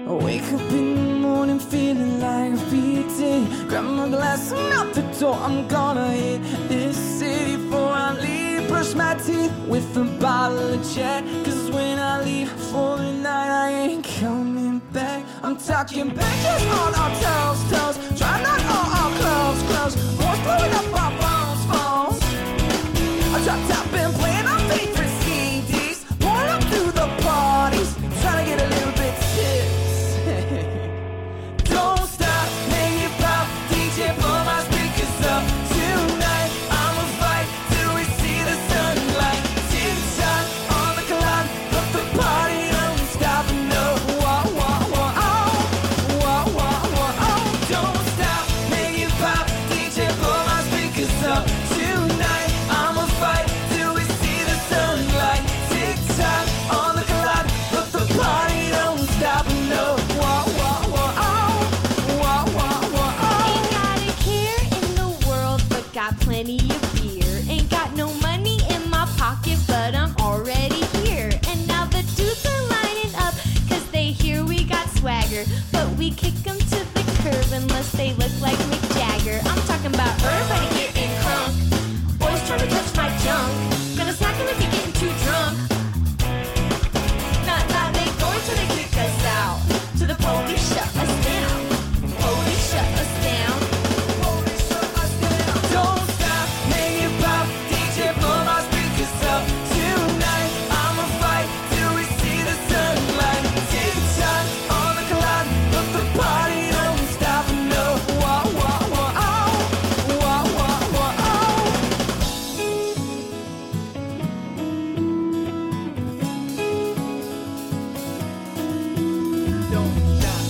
Wake up in the morning feeling like a PT. Grab my glass, I'm out the door. I'm gonna hit this city before I leave. Brush my teeth with a bottle of Jack. Cause when I leave for the night, I ain't coming back. I'm talking pictures on our toes. Try not all our clothes. Wars blowing up our phones. I dropped out, been playing our favorite CDs. Pouring up through the parties, trying to get a little bit tipsy. Don't stop, make it pop, DJ, blow my speakers up. Tonight, I'ma fight till we see the sunlight. Tick-tock on the clock, but the party don't stop. No, don't stop, make it pop, DJ, blow my speakers up. Tonight, I'ma fight till we see the sunlight. Tick-tock on the clock, but the party don't stop. No, Ain't got a care in the world, but got plenty of beer. Ain't got no money in my pocket, but I'm already here. And now the dudes are lining up, cause they hear we got swagger. But we kick them to the curb unless they look like Mick Jagger. I'm talking about everybody getting crunk. Boys trying to touch my junk. Gonna smack them if you're getting too drunk. Nah, they going till they kick us out. To the police shut us down. Police shut us down. Don't stop, make it pop, DJ, blow my speakers up. Tonight, I'ma fight till we see the sunlight. Tick-tock on the clock, but the party don't stop. No, Don't stop.